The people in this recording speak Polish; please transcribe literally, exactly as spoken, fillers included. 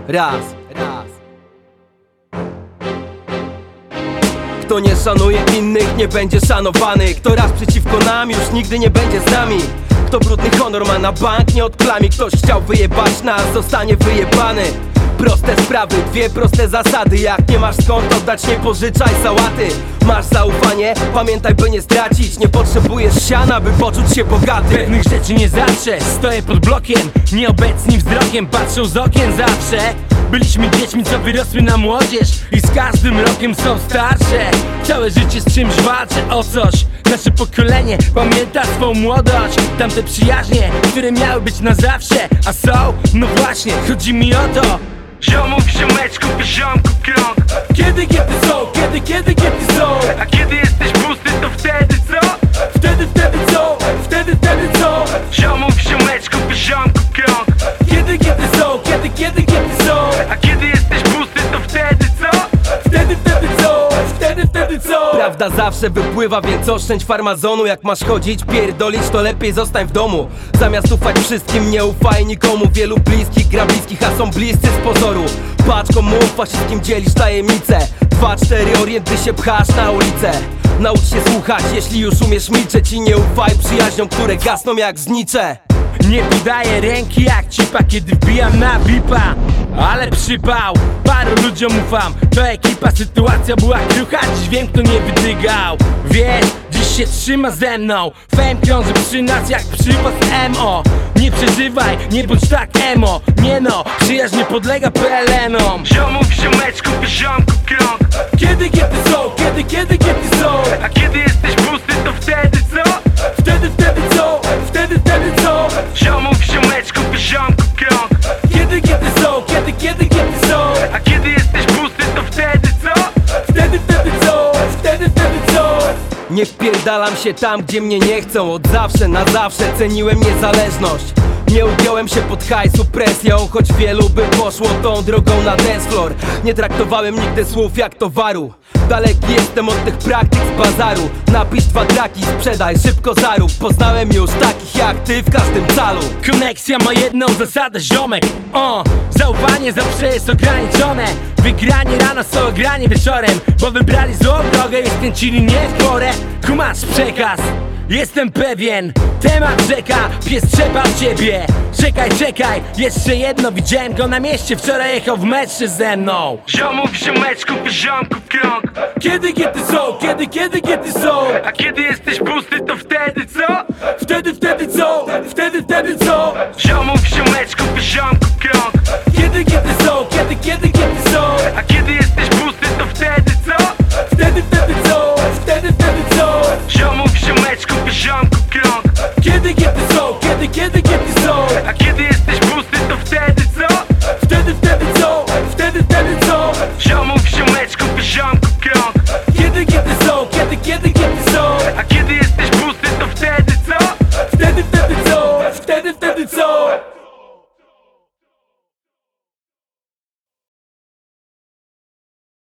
Raz, raz. Kto nie szanuje innych, nie będzie szanowany. Kto raz przeciwko nam, już nigdy nie będzie z nami. Kto brudny honor ma na bank, nie odplami. Ktoś chciał wyjebać nas, zostanie wyjebany. Proste sprawy, dwie proste zasady. Jak nie masz skąd oddać, nie pożyczaj sałaty. Masz zaufanie, pamiętaj, by nie stracić. Nie potrzebujesz siana, by poczuć się bogaty. Pewnych rzeczy nie zawsze stoję pod blokiem. Nieobecni wzrokiem patrzą z okien zawsze. Byliśmy dziećmi, co wyrosły na młodzież i z każdym rokiem są starsze. Całe życie z czymś walczę o coś. Nasze pokolenie pamięta swą młodość. Tamte przyjaźnie, które miały być na zawsze. A są? No właśnie, chodzi mi o to. Ziomów, ziomeczków, ziomków krąg. Kiedy, kiedy są? Kiedy, kiedy, kiedy są? A kiedy jesteś pusty, to wtedy co? Wtedy, wtedy co? Wtedy, wtedy co? Ziomów, ziomeczków, ziomków krąg. Kiedy, kiedy są? Kiedy, kiedy, kiedy są? A kiedy jesteś pusty, to wtedy co? Wtedy, wtedy co? Wtedy, wtedy co? Prawda zawsze wypływa, więc oszczędź farmazonu. Jak masz chodzić, pierdolić, to lepiej zostań w domu. Zamiast ufać wszystkim, nie ufaj nikomu. Wielu bliskich gra bliskich, a są bliscy z pozoru. Patrz komu ufasz, wszystkim dzielisz tajemnice. Dwa, cztery orienty się pchasz na ulicę. Naucz się słuchać, jeśli już umiesz milczeć. I nie ufaj przyjaźniom, które gasną jak znicze. Nie podaję ręki jak cipa, kiedy wbijam na bipa. Ale przypał, paru ludziom ufam. To ekipa, sytuacja była krucha, dziś wiem kto nie wydygał. Wiesz, dziś się trzyma ze mną. Fame krąży przy nas jak przywóz M O. Nie przeżywaj, nie bądź tak emo. Nie no, przyjaźń nie podlega P L N-om. Ziomów, ziomeczków, ziomków krąg. Kiedy, kiedy są? Kiedy, kiedy, kiedy są? A kiedy jesteś pusty, to wtedy co? Wtedy, wtedy co? Wtedy, wtedy co? Ziomów, ziomeczków, ziomków krąg. Kiedy, kiedy są? Kiedy, kiedy, kiedy są? A kiedy jesteś pusty, to wtedy co? Wtedy, wtedy co? Wtedy, wtedy co? Nie wpierdalam się tam, gdzie mnie nie chcą. Od zawsze, na zawsze ceniłem niezależność. Nie ugiąłem się pod hajsu presją, choć wielu by poszło tą drogą na dance floor. Nie traktowałem nigdy słów jak towaru. Daleki jestem od tych praktyk z bazaru. Napisz dwa traki, sprzedaj, szybko zarób. Poznałem już takich jak ty w każdym calu. Koneksja ma jedną zasadę, ziomek. O, zaufanie zawsze jest ograniczone. Wygranie rano są ogranie wieczorem. Bo wybrali złą drogę i skręcili nie w porę. Kumasz przekaz, jestem pewien. Temat rzeka, pies trzeba ciebie. Czekaj, czekaj, jeszcze jedno. Widziałem go na mieście, wczoraj jechał w metrze ze mną. Ziomów, ziomeczków, ziomków krąg. Kiedy, kiedy są? Kiedy, kiedy, kiedy są? A kiedy jesteś pusty, to wtedy co? Wtedy, wtedy co? Wtedy, wtedy co? Ziomów, ziomeczków, ziomków krąg. Kiedy, kiedy są? Kiedy, kiedy,